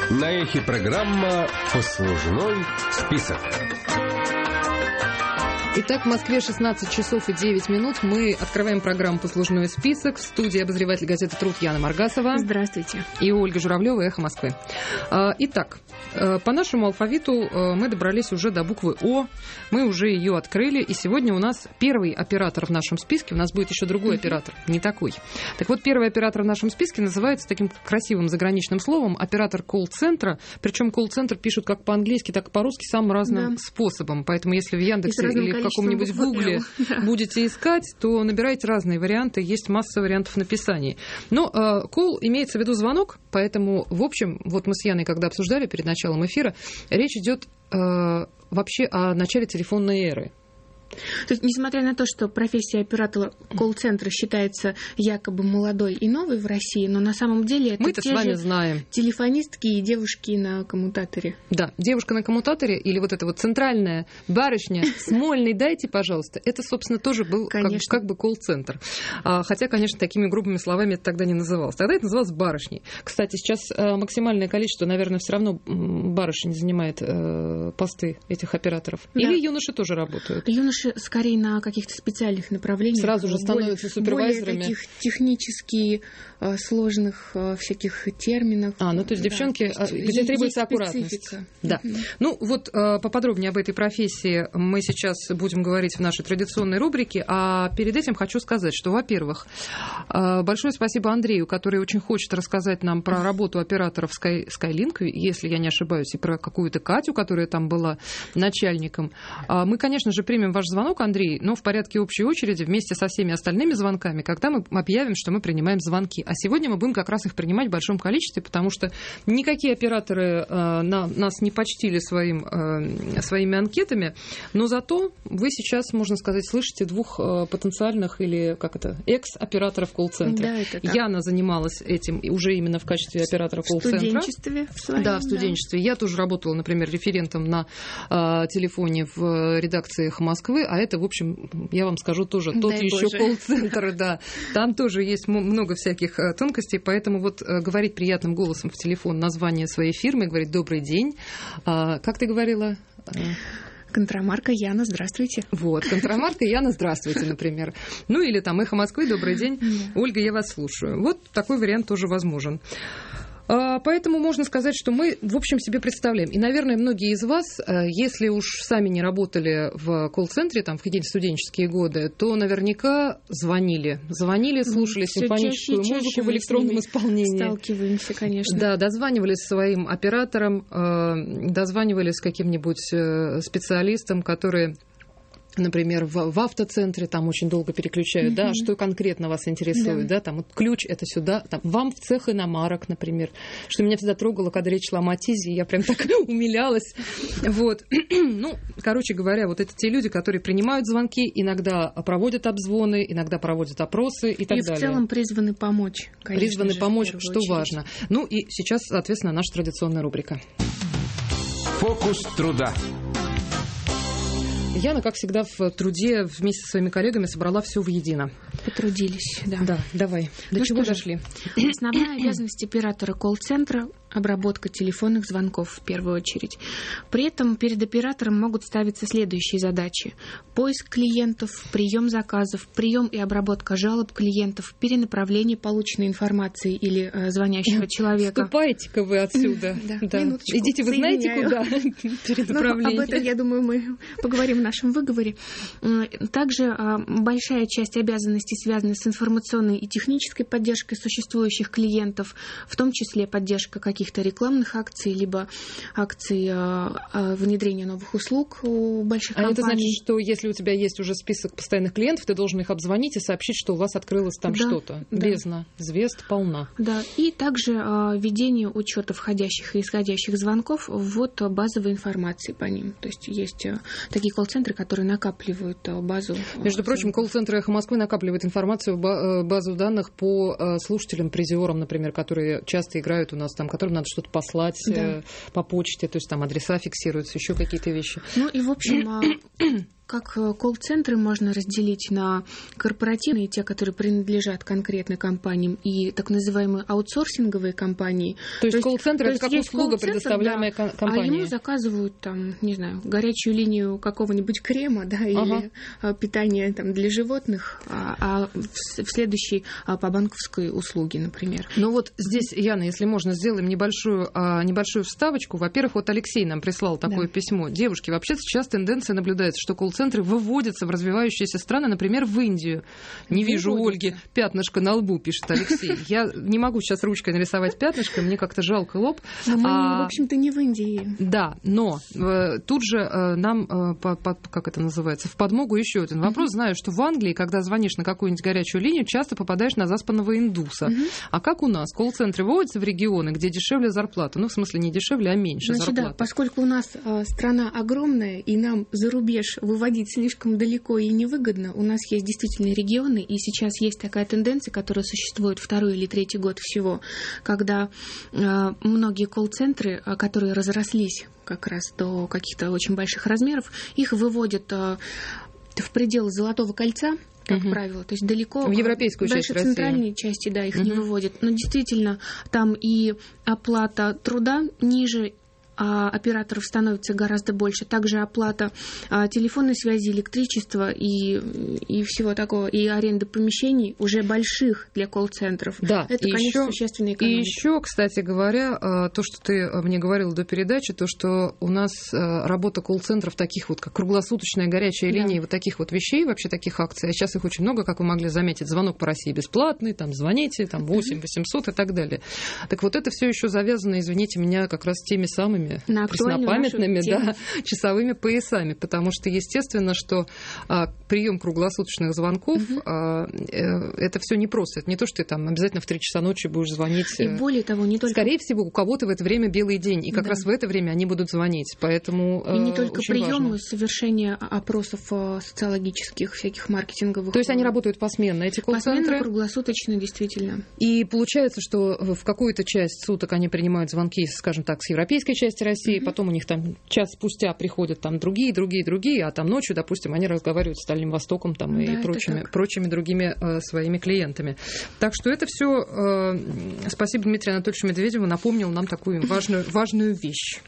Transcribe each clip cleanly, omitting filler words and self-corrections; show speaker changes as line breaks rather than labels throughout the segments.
На эхе программа «Послужной список».
Итак, в Москве 16 часов и 9 минут. Мы открываем программу «Послужной список». В студии обозреватель газеты «Труд» Яна Маргасова.
Здравствуйте.
И Ольга Журавлева, «Эхо Москвы». Итак, по нашему алфавиту мы добрались уже до буквы «О». Мы уже ее открыли. И сегодня у нас первый оператор в нашем списке. У нас будет еще другой оператор, не такой. Так вот, первый оператор в нашем списке называется таким красивым заграничным словом оператор колл-центра. Причем колл-центр пишут как по-английски, так и по-русски самым разным способом. Поэтому если в Яндексе или в каком-нибудь Гугле будете искать, то набирайте разные варианты. Есть масса вариантов написаний. Но колл имеется в виду звонок, поэтому, в общем, вот мы с Яной, когда обсуждали перед началом эфира, речь идет вообще о начале телефонной эры.
То есть, несмотря на то, что профессия оператора колл-центра считается якобы молодой и новой в России, но на самом деле это
мы-то
те
с вами
же
знаем.
Телефонистки и девушки на коммутаторе.
Да, девушка на коммутаторе или вот эта вот центральная барышня Смольный, дайте, пожалуйста. Это, собственно, тоже был как бы колл-центр. Хотя, конечно, такими грубыми словами это тогда не называлось. Тогда это называлось барышней. Кстати, сейчас максимальное количество, наверное, все равно барышень занимает посты этих операторов. Да. Или юноши тоже работают?
Юноши скорее на каких-то специальных направлениях.
Сразу же становятся супервайзерами.
Более таких технически сложных всяких терминов.
Ну то есть девчонки, где требуется аккуратность. Да. Ну вот поподробнее об этой профессии мы сейчас будем говорить в нашей традиционной рубрике. А перед этим хочу сказать, что, во-первых, большое спасибо Андрею, который очень хочет рассказать нам про работу операторов Skylink, если я не ошибаюсь, и про какую-то Катю, которая там была начальником. Мы, конечно же, примем ваш звонок, Андрей, но в порядке общей очереди вместе со всеми остальными звонками, когда мы объявим, что мы принимаем звонки. А сегодня мы будем как раз их принимать в большом количестве, потому что никакие операторы нас не почтили своими анкетами, но зато вы сейчас, можно сказать, слышите двух потенциальных или экс-операторов колл-центра. Да, Яна занималась этим уже именно в качестве оператора колл-центра.
В студенчестве.
В студенчестве. Я тоже работала, например, референтом на телефоне в редакциях Москвы, а это, в общем, я вам скажу, тоже тот еще колл-центр, да. Там тоже есть много всяких тонкостей, поэтому вот говорить приятным голосом в телефон название своей фирмы, говорить «добрый день». Как ты говорила?
Контрамарка Яна, здравствуйте.
Вот, Контрамарка Яна, здравствуйте, например. Ну или там «Эхо Москвы», добрый день. Ольга, я вас слушаю. Вот такой вариант тоже возможен. Поэтому можно сказать, что мы, в общем, себе представляем. И, наверное, многие из вас, если уж сами не работали в колл-центре там, в какие-то студенческие годы, то наверняка звонили, слушали симфоническую музыку в электронном исполнении.
Сталкиваемся, конечно.
Да, дозванивались своим операторам, дозванивались каким-нибудь специалистам, которые... Например, в автоцентре там очень долго переключают, да, что конкретно вас интересует, да, там вот ключ это сюда, там, вам в цех иномарок, например, что меня всегда трогало, когда речь шла о Матизе, я прям так умилялась, вот, ну, короче говоря, вот это те люди, которые принимают звонки, иногда проводят обзвоны, иногда проводят опросы и так далее.
И в целом призваны помочь, конечно.
Призваны помочь, что важно. Ну и сейчас, соответственно, наша традиционная рубрика.
Фокус труда.
Яна, как всегда, в труде вместе со своими коллегами собрала все воедино.
Потрудились, да.
Да, давай. До чего дошли?
Основная обязанность оператора колл-центра – обработка телефонных звонков в первую очередь. При этом перед оператором могут ставиться следующие задачи: поиск клиентов, прием заказов, прием и обработка жалоб клиентов, перенаправление полученной информации или звонящего человека.
Ступайте-ка вы отсюда. Да. Идите, вы знаете, куда перенаправление.
Об этом, я думаю, мы поговорим в нашем выговоре. Также большая часть обязанностей связана с информационной и технической поддержкой существующих клиентов, в том числе поддержка каких-то рекламных акций, либо акций внедрения новых услуг у больших компаний.
Это значит, что если у тебя есть уже список постоянных клиентов, ты должен их обзвонить и сообщить, что у вас открылось там что-то. Бездна, звезд полна.
Да, и также ведение учета входящих и исходящих звонков, ввод базовой информации по ним. То есть есть такие колл-центры, которые накапливают базу.
Между прочим, колл-центр «Эхо Москвы» накапливает информацию в базу данных по слушателям, призерам, например, которые часто играют у нас, там, которым надо что-то послать по почте, то есть там адреса фиксируются, еще какие-то вещи.
Ну и, в общем, как колл-центры можно разделить на корпоративные, те, которые принадлежат конкретной компаниям, и так называемые аутсорсинговые компании.
То есть колл-центр — это как услуга, предоставляемая компанией.
А ему заказывают, там, не знаю, горячую линию какого-нибудь крема, да, или питание там, для животных, а в следующей по банковской услуге, например.
Ну вот здесь, Яна, если можно, сделаем небольшую вставочку. Во-первых, вот Алексей нам прислал такое письмо. Девушки, вообще сейчас тенденция наблюдается, что колл-центры выводятся в развивающиеся страны, например, в Индию. Не вижу у Ольги пятнышко на лбу, пишет Алексей. Я не могу сейчас ручкой нарисовать пятнышко, мне как-то жалко лоб.
Мы, в общем-то, не в Индии.
Да, но тут же нам, как это называется, в подмогу еще один вопрос. Знаю, что в Англии, когда звонишь на какую-нибудь горячую линию, часто попадаешь на заспанного индуса. А как у нас? Колл-центры выводятся в регионы, где дешевле зарплата? Ну, в смысле, не дешевле, а меньше зарплата.
Да, поскольку у нас страна огромная, и нам за рубеж выводить слишком далеко и невыгодно, у нас есть действительно регионы, и сейчас есть такая тенденция, которая существует второй или третий год всего, когда многие колл-центры, которые разрослись как раз до каких-то очень больших размеров, их выводят в пределы Золотого кольца, как правило, то есть далеко
в европейскую часть
дальше центральной части, да, их не выводят. Но действительно, там и оплата труда ниже, а операторов становится гораздо больше. Также оплата телефонной связи, электричества и всего такого, и аренды помещений уже больших для колл-центров.
Да,
это, конечно, существенная экономика.
И еще, кстати говоря, то, что ты мне говорила до передачи, то, что у нас работа колл-центров таких вот, как круглосуточная горячая линия, вот таких вот вещей, вообще таких акций, а сейчас их очень много, как вы могли заметить, звонок по России бесплатный, там звоните, там 8 800 и так далее. Так вот это все еще завязано, извините меня, как раз теми самыми преснопамятными, часовыми поясами, потому что, естественно, что прием круглосуточных звонков это все непросто. Это не то, что ты там обязательно в 3 часа ночи будешь звонить.
И более того, не только...
Скорее всего, у кого-то в это время белый день, и как раз в это время они будут звонить. Поэтому
и не только прием,
важно.
И совершение опросов социологических, всяких маркетинговых.
То есть они работают посменно, эти колл-центры?
Посменно, круглосуточно, действительно.
И получается, что в какую-то часть суток они принимают звонки, скажем так, с европейской части России, потом у них там час спустя приходят там другие, а там ночью, допустим, они разговаривают с Дальним Востоком там, и прочими другими своими клиентами. Так что это все, спасибо Дмитрию Анатольевичу Медведеву, напомнил нам такую важную вещь.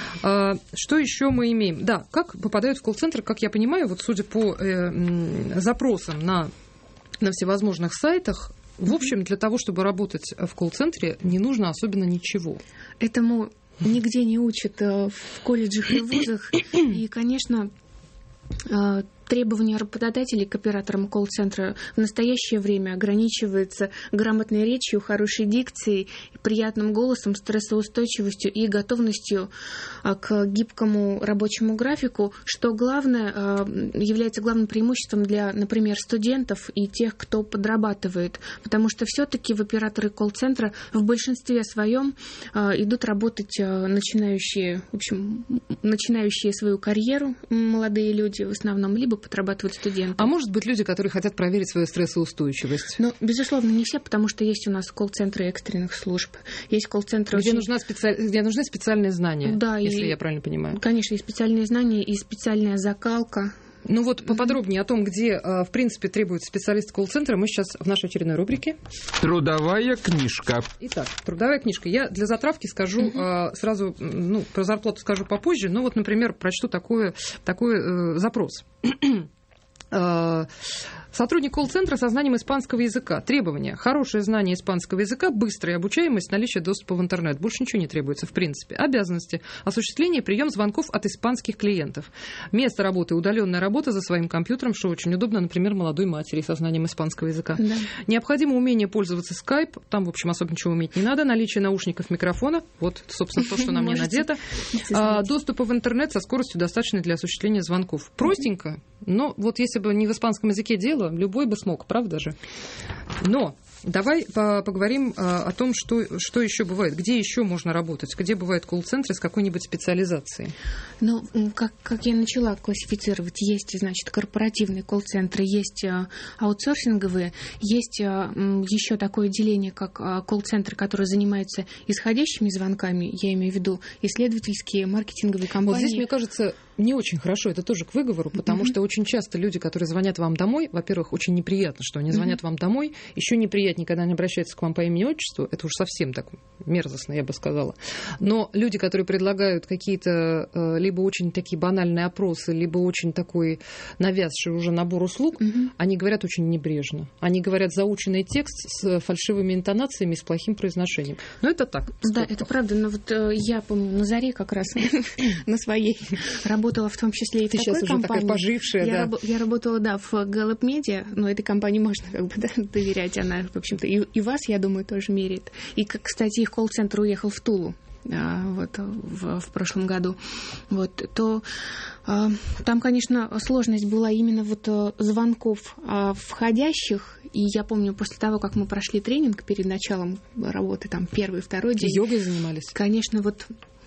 Что еще мы имеем? Да, как попадают в колл-центр, как я понимаю, вот судя по запросам на всевозможных сайтах, в общем, для того, чтобы работать в колл-центре, не нужно особенно ничего.
Этому нигде не учат в колледжах и вузах. И, конечно, требования работодателей к операторам колл-центра в настоящее время ограничиваются грамотной речью, хорошей дикцией, приятным голосом, стрессоустойчивостью и готовностью к гибкому рабочему графику, что главное, является главным преимуществом для, например, студентов и тех, кто подрабатывает. Потому что все-таки в операторы колл-центра в большинстве своем идут работать начинающие свою карьеру молодые люди в основном, либо подрабатывают студенты.
А может быть, люди, которые хотят проверить свою стрессоустойчивость?
Ну, безусловно, не все, потому что есть у нас колл-центры экстренных служб. Есть колл-центры...
Где нужны специальные знания, если я правильно понимаю.
Конечно, и специальные знания, и специальная закалка.
Ну вот поподробнее о том, где, в принципе, требуется специалист колл-центра, мы сейчас в нашей очередной рубрике.
Трудовая книжка.
Итак, трудовая книжка. Я для затравки скажу сразу, про зарплату скажу попозже, но вот, например, прочту такой запрос. Сотрудник колл-центра со знанием испанского языка. Требования. Хорошее знание испанского языка, быстрая обучаемость, наличие доступа в интернет. Больше ничего не требуется, в принципе. Обязанности. Осуществление и прием звонков от испанских клиентов. Место работы. Удаленная работа за своим компьютером, что очень удобно, например, молодой матери со знанием испанского языка. Да. Необходимо умение пользоваться Skype. Там, в общем, особо ничего уметь не надо. Наличие наушников, микрофона. Вот, собственно, то, что на мне надето. Доступа в интернет со скоростью, достаточной для осуществления звонков. Простенько, но вот если бы не в испанском языке дело, любой бы смог, правда же? Но давай поговорим о том, что еще бывает, где еще можно работать, где бывают колл-центры с какой-нибудь специализацией.
Ну, как я начала классифицировать, есть, значит, корпоративные колл-центры, есть аутсорсинговые, есть еще такое деление, как колл-центры, которые занимаются исходящими звонками, я имею в виду исследовательские, маркетинговые компании.
Вот здесь, мне кажется, не очень хорошо, это тоже к выговору, потому что очень часто люди, которые звонят вам домой, во-первых, очень неприятно, что они звонят вам домой, еще неприятнее, когда они обращаются к вам по имени-отчеству, это уж совсем так мерзостно, я бы сказала. Но люди, которые предлагают какие-то либо очень такие банальные опросы, либо очень такой навязший уже набор услуг, они говорят очень небрежно. Они говорят заученный текст с фальшивыми интонациями, с плохим произношением. Но это так.
Да, это правда, но вот я, помню, на заре как раз на своей работала в том числе и в такой компании. Ты сейчас уже такая
пожившая, да.
Я работала, да, в Gallup Media, но этой компании можно как бы доверять. Она, в общем-то, и вас, я думаю, тоже меряет. И, кстати, их колл-центр уехал в Тулу. Вот, в прошлом году, вот, то там, конечно, сложность была именно вот звонков входящих, и я помню, после того, как мы прошли тренинг перед началом работы, там, первый, второй день.
Йогой занимались?
Конечно, вот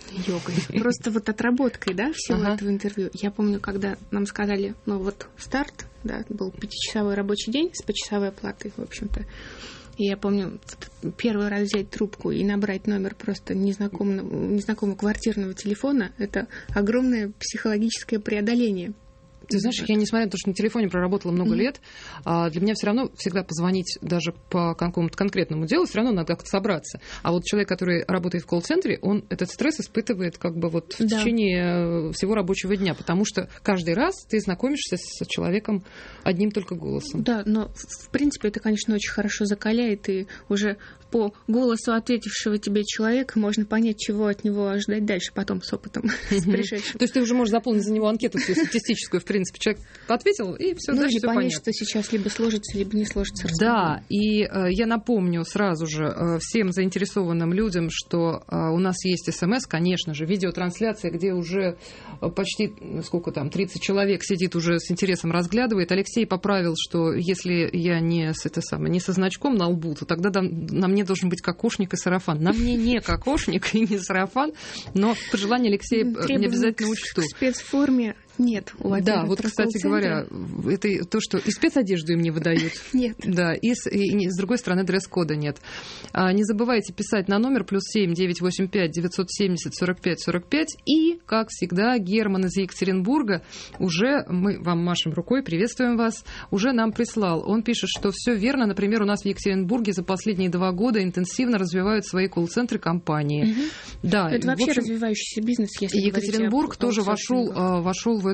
йогой. Просто вот отработкой, да, всего этого интервью. Я помню, когда нам сказали, ну, вот старт, да, был 5-часовой рабочий день с почасовой оплатой, в общем-то. И я помню, первый раз взять трубку и набрать номер просто незнакомого квартирного телефона, это огромное психологическое преодоление.
Ты знаешь, я, несмотря на то, что на телефоне проработала много лет, для меня все равно всегда позвонить даже по какому-то конкретному делу, все равно надо как-то собраться. А вот человек, который работает в колл-центре, он этот стресс испытывает как бы вот в течение всего рабочего дня, потому что каждый раз ты знакомишься с человеком одним только голосом.
Да, но в принципе это, конечно, очень хорошо закаляет, и уже по голосу ответившего тебе человека можно понять, чего от него ожидать дальше потом с опытом, с пришедшим.
То есть ты уже можешь заполнить за него анкету статистическую, в принципе, человек ответил, и все, дальше
все понять,
понятно.
Что сейчас либо сложится, либо не сложится.
Да, и я напомню сразу же всем заинтересованным людям, что у нас есть СМС, конечно же, видеотрансляция, где уже почти, сколько там, 30 человек сидит уже с интересом разглядывает. Алексей поправил, что если я не со значком на лбу, то тогда на мне должен быть кокошник и сарафан. На мне не кокошник и не сарафан, но пожелание Алексея не обязательно учту.
В спецформе нет.
Да, вот, кстати говоря, это то, что и спецодежду им не выдают.
Нет.
Да, и с другой стороны дресс-кода нет. Не забывайте писать на номер +7 985 970 45 45. И, как всегда, Герман из Екатеринбурга уже, мы вам машем рукой, приветствуем вас, уже нам прислал. Он пишет, что все верно. Например, у нас в Екатеринбурге за последние 2 года интенсивно развивают свои колл-центры компании. Да,
это вообще развивающийся бизнес, если
Екатеринбург тоже вошел в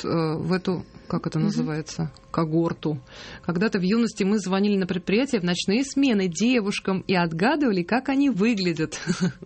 эту, как это называется, когорту. Когда-то в юности мы звонили на предприятия в ночные смены девушкам и отгадывали, как они выглядят.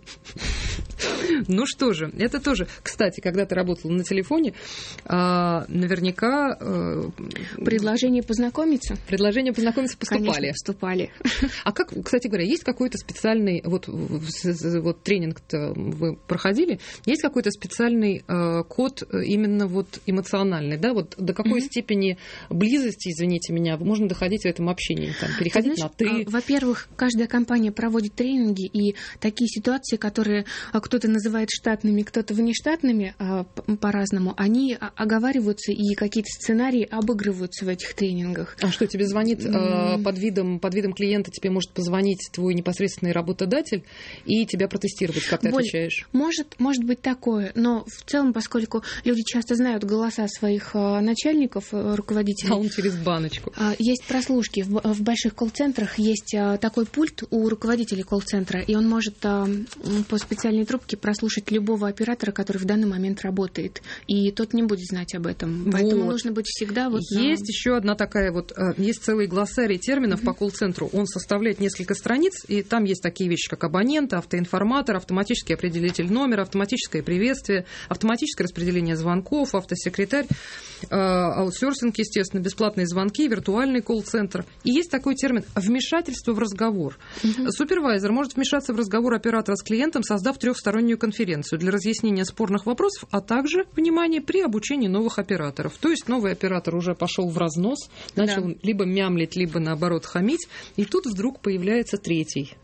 Ну что же, это тоже... Кстати, когда ты работала на телефоне, наверняка...
Предложения познакомиться?
Предложения познакомиться поступали.
Конечно, поступали.
А как, кстати говоря, есть какой-то специальный... Вот тренинг-то вы проходили, есть какой-то специальный код именно вот эмоциональный, да? Вот до какой степени близости, извините меня, можно доходить в этом общении, там, переходить на «ты»?
Во-первых, каждая компания проводит тренинги, и такие ситуации, которые кто-то называет штатными, кто-то внештатными по-разному, они оговариваются, и какие-то сценарии обыгрываются в этих тренингах.
А что, тебе звонит под видом клиента, тебе может позвонить твой непосредственный работодатель и тебя протестировать, как ты отвечаешь?
Может быть такое, но в целом, поскольку люди часто знают голоса своих начальников, руководителей.
А он через баночку.
Есть прослушки. В больших колл-центрах есть такой пульт у руководителей колл-центра, и он может по специальной трубке прослушать любого оператора, который в данный момент работает. И тот не будет знать об этом. Поэтому нужно быть всегда...
Есть еще одна такая есть целый глоссарий терминов по колл-центру. Он составляет несколько страниц, и там есть такие вещи, как абонент, автоинформатор, автоматический определитель номера, автоматическое приветствие, автоматическое распределение звонков, автосекретарь, аутсорсинг, естественно, бесплатные звонки, виртуальный колл-центр. И есть такой термин «вмешательство в разговор». Супервайзер может вмешаться в разговор оператора с клиентом, создав трехстороннюю конференцию для разъяснения спорных вопросов, а также, внимание, при обучении новых операторов. То есть новый оператор уже пошел в разнос, начал либо мямлить, либо, наоборот, хамить, и тут вдруг появляется третий.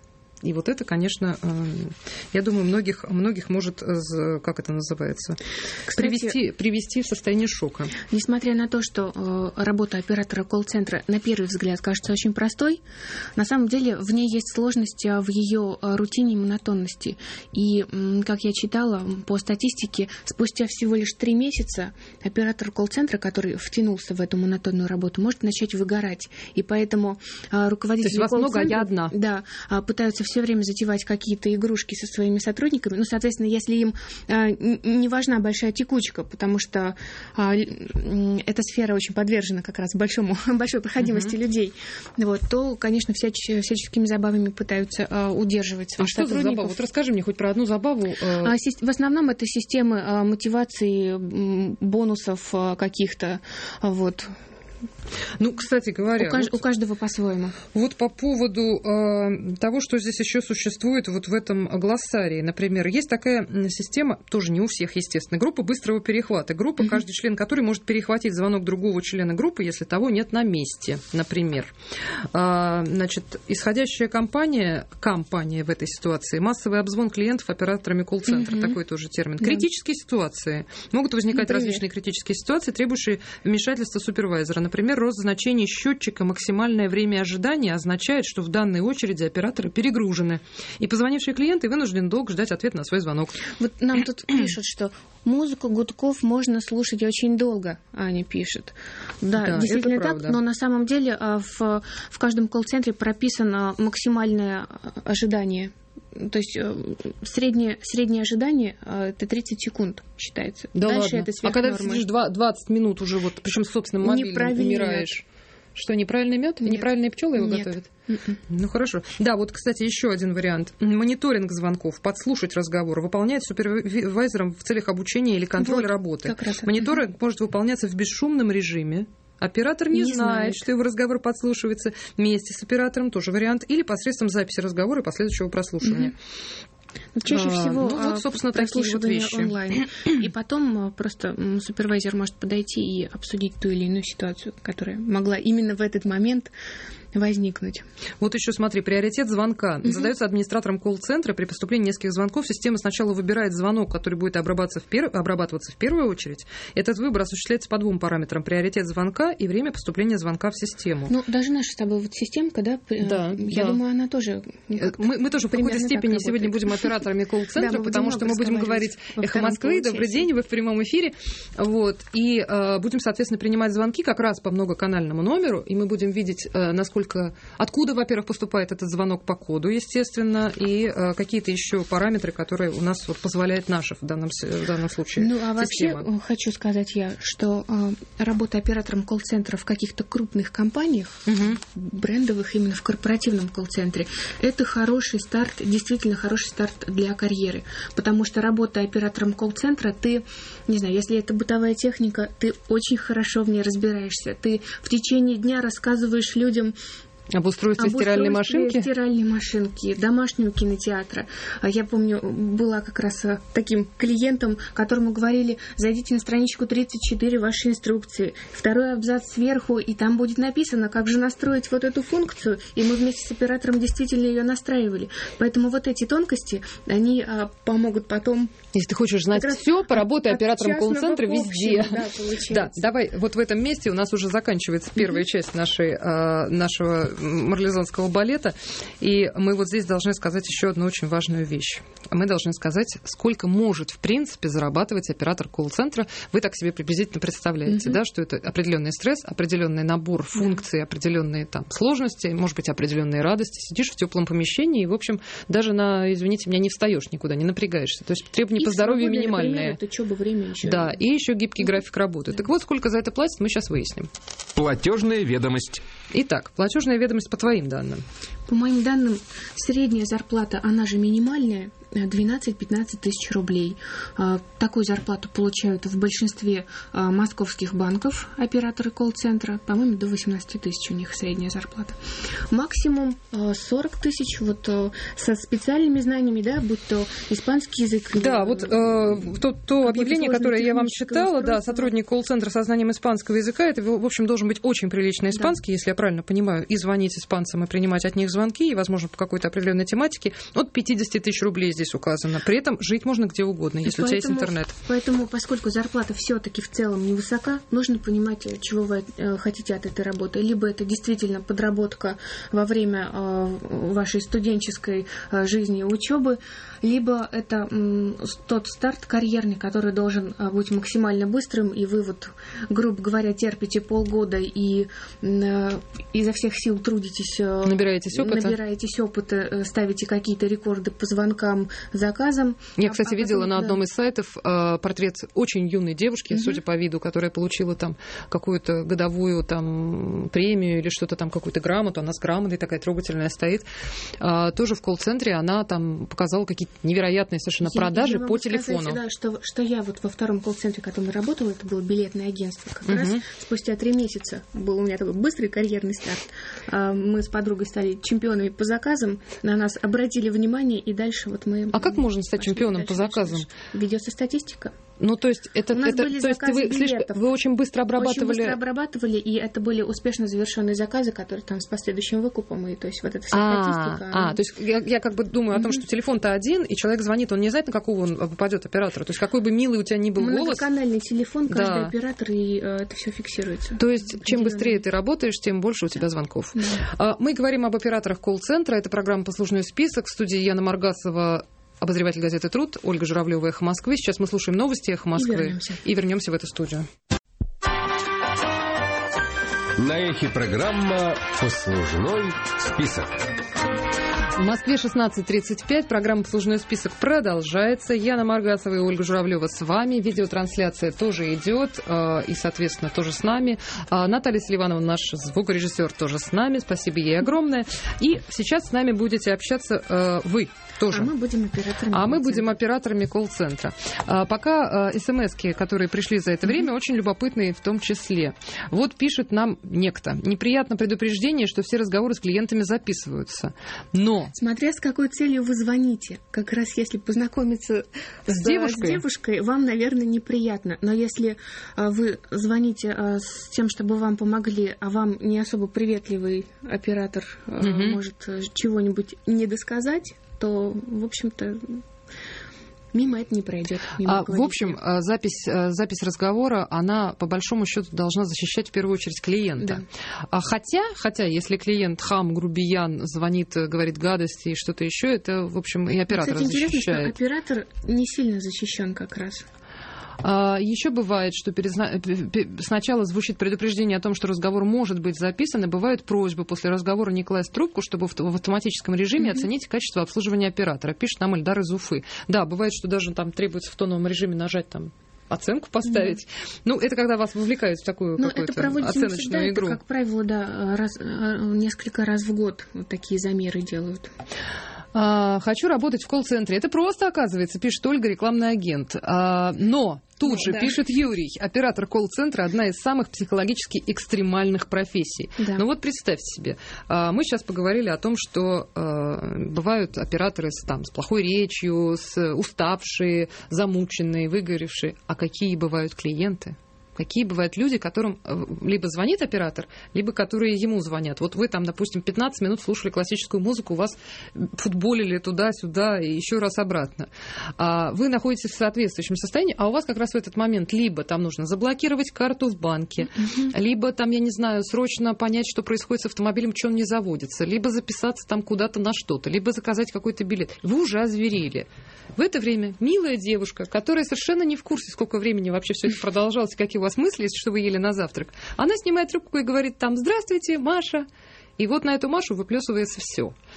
И вот это, конечно, я думаю, многих может, как это называется, привести в состояние шока.
Несмотря на то, что работа оператора колл-центра на первый взгляд кажется очень простой, на самом деле в ней есть сложность в ее рутине и монотонности. И, как я читала, по статистике, спустя всего лишь 3 месяца оператор колл-центра, который втянулся в эту монотонную работу, может начать выгорать. И поэтому руководители колл-центра,
много, а я одна.
Да, пытаются все время затевать какие-то игрушки со своими сотрудниками. Ну, соответственно, если им не важна большая текучка, потому что эта сфера очень подвержена как раз большой проходимости людей, вот, то, конечно, всяческими забавами пытаются удерживать своих сотрудников.
Что за забава? Вот расскажи мне хоть про одну забаву.
В основном это системы мотивации, бонусов каких-то, вот.
Ну, кстати говоря...
У каждого по-своему.
Вот по поводу того, что здесь еще существует вот в этом глоссарии. Например, есть такая система, тоже не у всех, естественно, группа быстрого перехвата. Группа, каждый член которой может перехватить звонок другого члена группы, если того нет на месте, например. Значит, исходящая компания в этой ситуации, массовый обзвон клиентов операторами колл-центра, такой тоже термин. Критические ситуации. Могут возникать различные критические ситуации, требующие вмешательства супервайзера. Например, рост значений счетчика «максимальное время ожидания» означает, что в данной очереди операторы перегружены, и позвонившие клиенты вынуждены долго ждать ответа на свой звонок.
Вот нам тут пишут, что музыку гудков можно слушать очень долго, Аня пишет. Да, действительно так, но на самом деле в каждом колл-центре прописано максимальное ожидание. То есть среднее ожидание это 30 секунд считается.
Да
дальше
ладно.
Это сверхнорма.
А когда ты сидишь 20 минут уже, вот, причем с собственным мобильным, умираешь. Что, неправильный мед? Неправильные пчелы его готовят? Ну хорошо. Да, вот, кстати, еще один вариант. Мониторинг звонков, подслушать разговор, выполняет супервайзером в целях обучения или контроля работы. Мониторинг может выполняться в бесшумном режиме. Оператор не знает, что его разговор подслушивается вместе с оператором, тоже вариант, или посредством записи разговора и последующего прослушивания.
Чаще всего
вот, собственно, такие вот вещи.
Онлайн. И потом просто супервайзер может подойти и обсудить ту или иную ситуацию, которая могла именно в этот момент возникнуть.
Вот еще смотри, приоритет звонка задается администратором колл-центра при поступлении нескольких звонков. Система сначала выбирает звонок, который будет обрабатываться в первую очередь. Этот выбор осуществляется по 2 параметрам: приоритет звонка и время поступления звонка в систему.
Ну, даже наша с тобой вот системка, да, я думаю, она тоже...
Мы тоже в какой-то степени сегодня будем операторами колл-центра, потому что мы будем говорить «Эхо Москвы», «Добрый день», вы в прямом эфире. Вот, и будем, соответственно, принимать звонки как раз по многоканальному номеру, и мы будем видеть, откуда, во-первых, поступает этот звонок по коду, естественно, и какие-то еще параметры, которые у нас вот позволяет наша в данном случае
Ну, а
система.
Вообще хочу сказать что работа оператором колл-центра в каких-то крупных компаниях, брендовых, именно в корпоративном колл-центре, это хороший старт, действительно хороший старт для карьеры. Потому что работа оператором колл-центра, ты, не знаю, если это бытовая техника, ты очень хорошо в ней разбираешься. Ты в течение дня рассказываешь людям
об устройстве стиральной
машинки, домашнего кинотеатра. Я помню, была как раз таким клиентом, которому говорили: зайдите на страничку 34 вашей инструкции, 2-й абзац сверху, и там будет написано, как же настроить вот эту функцию, и мы вместе с оператором действительно ее настраивали. Поэтому вот эти тонкости, они помогут потом...
Если ты хочешь знать все, поработай оператором колл-центра везде.
Да,
давай, вот в этом месте у нас уже заканчивается первая часть нашего марлезонского балета, и мы вот здесь должны сказать еще одну очень важную вещь. Мы должны сказать, сколько может, в принципе, зарабатывать оператор колл-центра. Вы так себе приблизительно представляете, да, что это определенный стресс, определенный набор функций, определенные там сложности, может быть, определенные радости. Сидишь в теплом помещении и, в общем, даже извините меня, не встаешь никуда, не напрягаешься. То есть требования по здоровью минимальные. Да, и еще гибкий график работы. Так вот, сколько за это платят, мы сейчас выясним.
Платежная ведомость.
Итак, платежная ведомость по твоим данным.
По моим данным, средняя зарплата, она же минимальная, 12-15 тысяч рублей. Такую зарплату получают в большинстве московских банков операторы колл-центра. По-моему, до 18 тысяч у них средняя зарплата. Максимум 40 тысяч вот со специальными знаниями, да, будь то испанский язык.
Да, вот то объявление, которое я вам читала, да, сотрудник колл-центра со знанием испанского языка, это, в общем, должен быть очень приличный испанский, если я правильно понимаю, и звонить испанцам, и принимать от них звонки, и, возможно, по какой-то определенной тематике. От 50 тысяч рублей здесь указано. При этом жить можно где угодно, если у тебя есть интернет.
Поэтому, поскольку зарплата все-таки в целом невысока, нужно понимать, чего вы хотите от этой работы. Либо это действительно подработка во время вашей студенческой жизни и учебы, либо это тот старт карьерный, который должен быть максимально быстрым, и вы, вот, грубо говоря, терпите полгода и изо всех сил трудитесь, набираетесь опыта, ставите какие-то рекорды по звонкам, заказам.
Я, кстати, видела на одном из сайтов портрет очень юной девушки, судя по виду, которая получила там какую-то годовую там премию или что-то там, какую-то грамоту, она с грамотой такая трогательная стоит. Тоже в колл-центре она там показала какие-то невероятные совершенно продажи по телефону.
Да, что я вот во втором колл-центре, в котором работала, это было билетное агентство. Как раз спустя 3 месяца был у меня такой быстрый карьерный старт. Мы с подругой стали чемпионами по заказам, на нас обратили внимание, и дальше вот мы...
А как можно стать чемпионом по заказам?
Ведется статистика.
Ну, то есть, вы очень быстро обрабатывали...
Очень быстро обрабатывали, и это были успешно завершенные заказы, которые там с последующим выкупом, и то есть вот эта вся статистика...
То есть я как бы думаю о том, что телефон-то один, и человек звонит, он не знает, на какого он попадет оператора. То есть какой бы милый у тебя ни был голос...
Многоканальный телефон, каждый оператор, и это все фиксируется.
То есть чем быстрее ты работаешь, тем больше у тебя звонков. Мы говорим об операторах колл-центра. Это программа «Послужной список». В студии Яна Маргасова, обозреватель газеты «Труд», Ольга Журавлёва, «Эхо Москвы». Сейчас мы слушаем новости «Эхо Москвы» и вернемся в эту студию.
На эхе программа «Послужной список».
В Москве 16:35. Программа «Послужной список» продолжается. Яна Маргасова и Ольга Журавлёва с вами. Видеотрансляция тоже идет, и, соответственно, тоже с нами. Наталья Селиванова, наш звукорежиссер, тоже с нами. Спасибо ей огромное. И сейчас с нами будете общаться вы тоже.
А мы будем
операторами колл-центра. Пока смс-ки, которые пришли за это время, очень любопытные в том числе. Вот пишет нам некто. Неприятно предупреждение, что все разговоры с клиентами записываются. Но...
Смотря с какой целью вы звоните. Как раз если познакомиться с девушкой, вам, наверное, неприятно. Но если вы звоните с тем, чтобы вам помогли, а вам не особо приветливый оператор может чего-нибудь не досказать, то, в общем-то, мимо это не пройдет.
В общем, запись разговора, она, по большому счету, должна защищать в первую очередь клиента. Да. Хотя, если клиент хам, грубиян, звонит, говорит гадости и что-то еще, это, в общем, и оператора защищает.
Кстати, интересно, что оператор не сильно защищен как раз.
Еще бывает, что сначала звучит предупреждение о том, что разговор может быть записан, и бывают просьбы после разговора не класть трубку, чтобы в автоматическом режиме оценить качество обслуживания оператора. Пишет нам Эльдар из Уфы. Да, бывает, что даже там требуется в тоновом режиме нажать там оценку поставить. Ну, это когда вас вовлекают в такую какую-то оценочную игру.
Это, как правило, несколько раз в год вот такие замеры делают.
Хочу работать в колл-центре. Это просто, оказывается, пишет Ольга, рекламный агент. Но тут же пишет Юрий, оператор колл-центра, одна из самых психологически экстремальных профессий. Да. Ну вот представьте себе, мы сейчас поговорили о том, что бывают операторы с плохой речью, уставшие, замученные, выгоревшие. А какие бывают клиенты? Какие бывают люди, которым либо звонит оператор, либо которые ему звонят. Вот вы там, допустим, 15 минут слушали классическую музыку, вас футболили туда-сюда и еще раз обратно. Вы находитесь в соответствующем состоянии, а у вас как раз в этот момент либо там нужно заблокировать карту в банке, либо там, я не знаю, срочно понять, что происходит с автомобилем, что он не заводится, либо записаться там куда-то на что-то, либо заказать какой-то билет. Вы уже озверели. В это время милая девушка, которая совершенно не в курсе, сколько времени вообще все это продолжалось, какие у вас мысли, что вы ели на завтрак, она снимает трубку и говорит там: «Здравствуйте, Маша». И вот на эту Машу выплесывается все.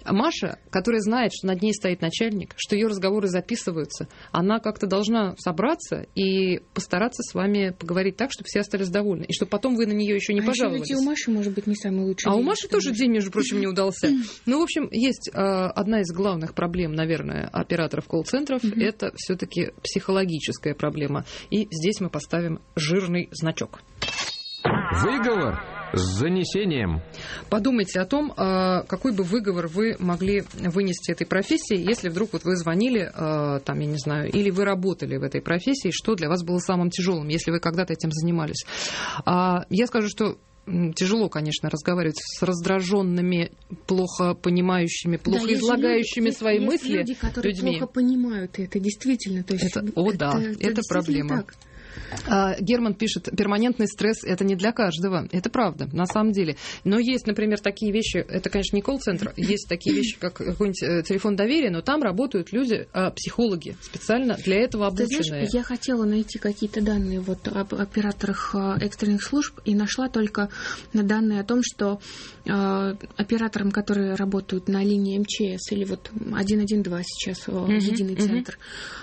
Маша, которая знает, что над ней стоит начальник, что ее разговоры записываются, она как-то должна собраться и постараться с вами поговорить так, чтобы все остались довольны. И чтобы потом вы на нее еще не пожаловались.
Ведь и у Маши может быть не самый лучший день.
У Маши тоже день, между прочим, не удался. Ну, в общем, есть одна из главных проблем, наверное, операторов колл-центров. Это все-таки психологическая проблема. И здесь мы поставим жирный значок.
Выговор с занесением.
Подумайте о том, какой бы выговор вы могли вынести этой профессии, если вдруг вот вы звонили, там, я не знаю, или вы работали в этой профессии, что для вас было самым тяжелым, если вы когда-то этим занимались. Я скажу, что тяжело, конечно, разговаривать с раздраженными, плохо понимающими, плохо излагающими свои мысли
люди, которые
людьми.
Плохо понимают это, действительно. То есть
это проблема.
Так.
Герман пишет, перманентный стресс – это не для каждого. Это правда, на самом деле. Но есть, например, такие вещи, это, конечно, не колл-центр, есть такие вещи, как какой-нибудь телефон доверия, но там работают люди, психологи, специально для этого обученные.
Ты знаешь, я хотела найти какие-то данные вот об операторах экстренных служб и нашла только данные о том, что операторам, которые работают на линии МЧС или вот 112 сейчас, единый центр,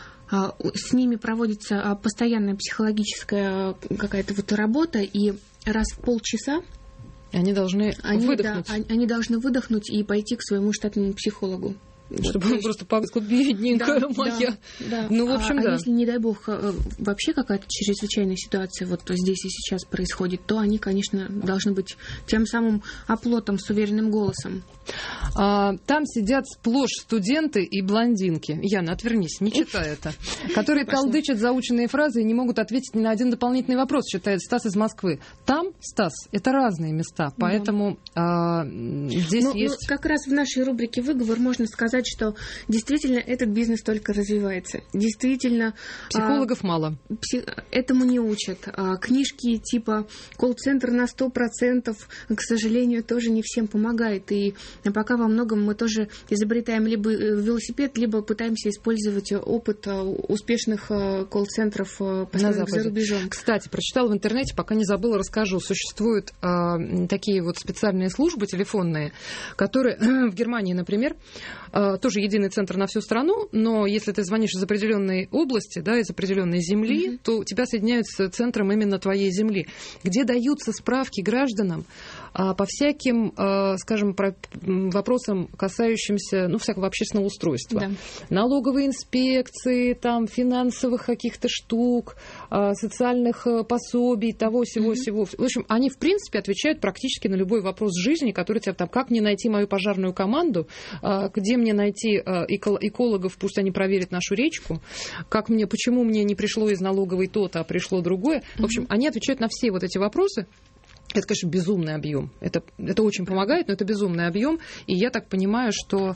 с ними проводится постоянная психологическая какая-то вот работа, и раз в полчаса
они должны выдохнуть.
Да, они должны выдохнуть и пойти к своему штатному психологу.
Чтобы он просто сказал, бедненькая моя.
Да.
Ну, в общем, да.
А если, не дай бог, вообще какая-то чрезвычайная ситуация вот здесь и сейчас происходит, то они, конечно, должны быть тем самым оплотом с уверенным голосом.
Там сидят сплошь студенты и блондинки. Яна, отвернись, не читай это. Которые толдычат заученные фразы и не могут ответить ни на один дополнительный вопрос, считает Стас из Москвы. Там, Стас, это разные места, поэтому здесь есть...
Как раз в нашей рубрике «Выговор» можно сказать, что действительно этот бизнес только развивается. Действительно...
Психологов мало.
Этому не учат. Книжки типа «Колл-центр на 100%», к сожалению, тоже не всем помогает. И пока во многом мы тоже изобретаем либо велосипед, либо пытаемся использовать опыт успешных колл-центров, построенных за рубежом.
Кстати, прочитала в интернете, пока не забыла, расскажу. Существуют такие вот специальные службы телефонные, которые в Германии, например, тоже единый центр на всю страну, но если ты звонишь из определенной области, да, из определенной земли, то тебя соединяют с центром именно твоей земли, где даются справки гражданам по всяким, скажем, вопросам, касающимся, всякого общественного устройства. Да. Налоговой инспекции, там, финансовых каких-то штук, социальных пособий, того, всего. В общем, они, в принципе, отвечают практически на любой вопрос жизни, который тебя там, как мне найти мою пожарную команду, где мне найти экологов, пусть они проверят нашу речку, почему мне не пришло из налоговой то-то, а пришло другое. В общем, они отвечают на все вот эти вопросы. Это, конечно, безумный объем. Это очень помогает, но это безумный объем. И я так понимаю, что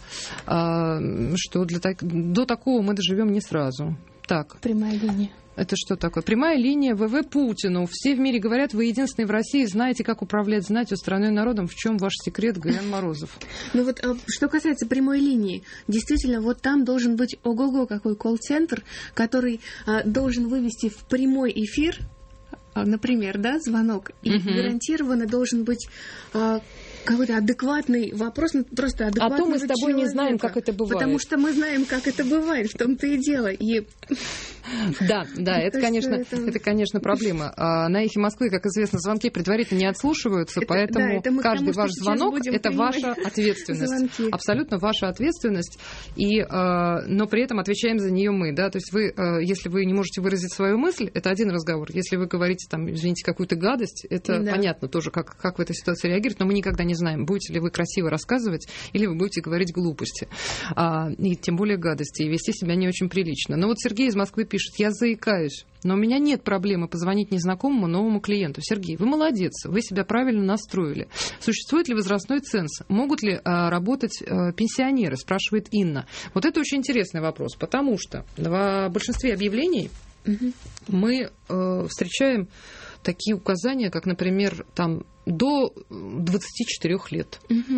до такого мы доживем не сразу. Так.
Прямая линия.
Это что такое? Прямая линия ВВ Путину. Все в мире говорят, вы единственные в России знаете, как управлять знатью, страной и народом. В чем ваш секрет, Галян Морозов?
Что касается прямой линии, действительно, вот там должен быть ого-го какой колл-центр, который должен вывести в прямой эфир, например, да, звонок, и гарантированно должен быть какой-то адекватный вопрос, просто адекватного человека.
А то мы с тобой не знаем, как это бывает.
Потому что мы знаем, как это бывает, в том-то и дело.
Да, это, конечно, проблема. На «Эхе Москвы», как известно, звонки предварительно не отслушиваются, поэтому каждый ваш звонок – это ваша ответственность. Звонки. Абсолютно ваша ответственность, но при этом отвечаем за нее мы. Да? То есть если вы не можете выразить свою мысль, это один разговор. Если вы говорите, извините, какую-то гадость, это понятно тоже, как в этой ситуации реагировать, но мы никогда не знаем, будете ли вы красиво рассказывать или вы будете говорить глупости, и тем более гадости, и вести себя не очень прилично. Но вот Сергей из Москвы пишет, я заикаюсь, но у меня нет проблемы позвонить незнакомому новому клиенту. Сергей, вы молодец, вы себя правильно настроили. Существует ли возрастной ценз? Могут ли работать пенсионеры? Спрашивает Инна. Вот это очень интересный вопрос, потому что в большинстве объявлений мы встречаем такие указания, как, например, там, до 24 лет.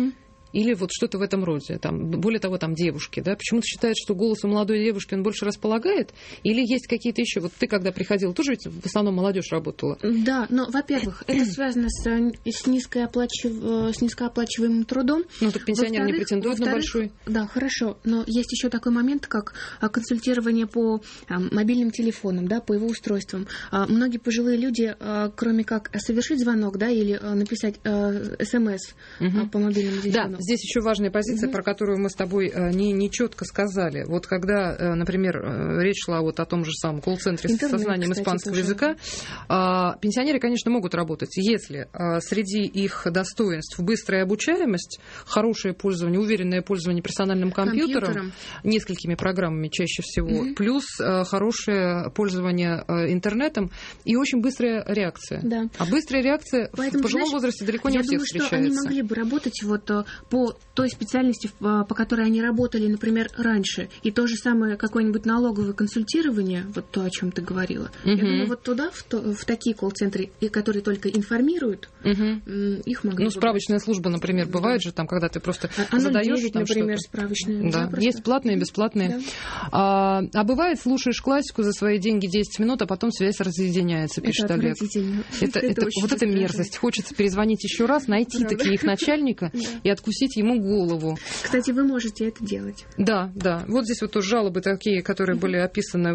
Или вот что-то в этом роде. Там, более того, там девушки, да? Почему-то считают, что голос у молодой девушки он больше располагает? Или есть какие-то еще? Вот ты, когда приходила, тоже ведь в основном молодежь работала?
Да, но, во-первых, это связано с низкооплачиваемым трудом.
Ну, так пенсионеры не претендуют на большой.
Да, хорошо. Но есть еще такой момент, как консультирование по мобильным телефонам, да, по его устройствам. Многие пожилые люди, кроме как совершить звонок, да, или написать СМС по мобильному телефону.
Да, здесь еще важная позиция, про которую мы с тобой не четко сказали. Вот когда, например, речь шла вот о том же самом колл-центре со знанием испанского языка, пенсионеры, конечно, могут работать, если среди их достоинств быстрая обучаемость, хорошее пользование, уверенное пользование персональным компьютером, несколькими программами чаще всего, плюс хорошее пользование интернетом и очень быстрая реакция.
Да.
А быстрая реакция в пожилом возрасте далеко не у всех встречается.
Я думаю, что они могли бы работать вот по той специальности, по которой они работали, например, раньше. И то же самое какое-нибудь налоговое консультирование, вот то, о чем ты говорила. Я думаю, вот туда, в такие колл-центры, которые только информируют, их могли бы...
справочная служба, например, бывает же, там, когда ты просто задаешь там
например,
что-то.
справочная.
Да, есть платные, бесплатные. Да. А бывает, слушаешь классику за свои деньги 10 минут, а потом связь разъединяется, пишет Олег. Вот это мерзость. Хочется перезвонить еще раз, найти таки их начальника и откусить ему голову.
Кстати, вы можете это делать.
Да. Вот здесь вот тоже жалобы такие, которые были описаны